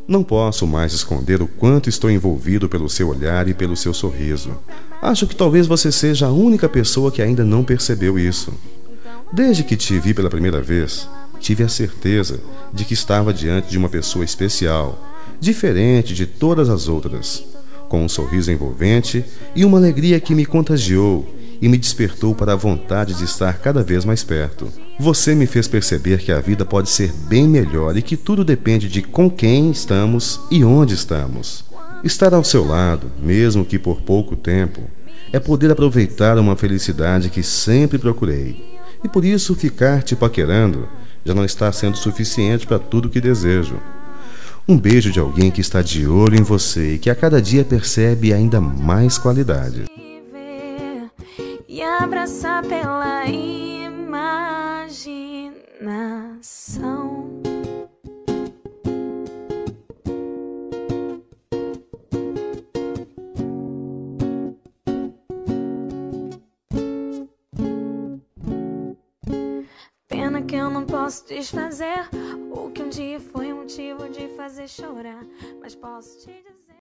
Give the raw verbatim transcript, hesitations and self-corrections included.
Não posso mais esconder o quanto estou envolvido pelo seu olhar e pelo seu sorriso. Acho que talvez você seja a única pessoa que ainda não percebeu isso. Desde que te vi pela primeira vez, tive a certeza de que estava diante de uma pessoa especial, diferente de todas as outras, com um sorriso envolvente e uma alegria que me contagiou e me despertou para a vontade de estar cada vez mais perto. Você me fez perceber que a vida pode ser bem melhor e que tudo depende de com quem estamos e onde estamos. Estar ao seu lado, mesmo que por pouco tempo, é poder aproveitar uma felicidade que sempre procurei. E por isso ficar te paquerando já não está sendo suficiente para tudo que desejo. Um beijo de alguém que está de olho em você e que a cada dia percebe ainda mais qualidade. E abraçar pela imaginação. Pena que eu não posso desfazer o que um dia foi motivo de fazer chorar, mas posso te dizer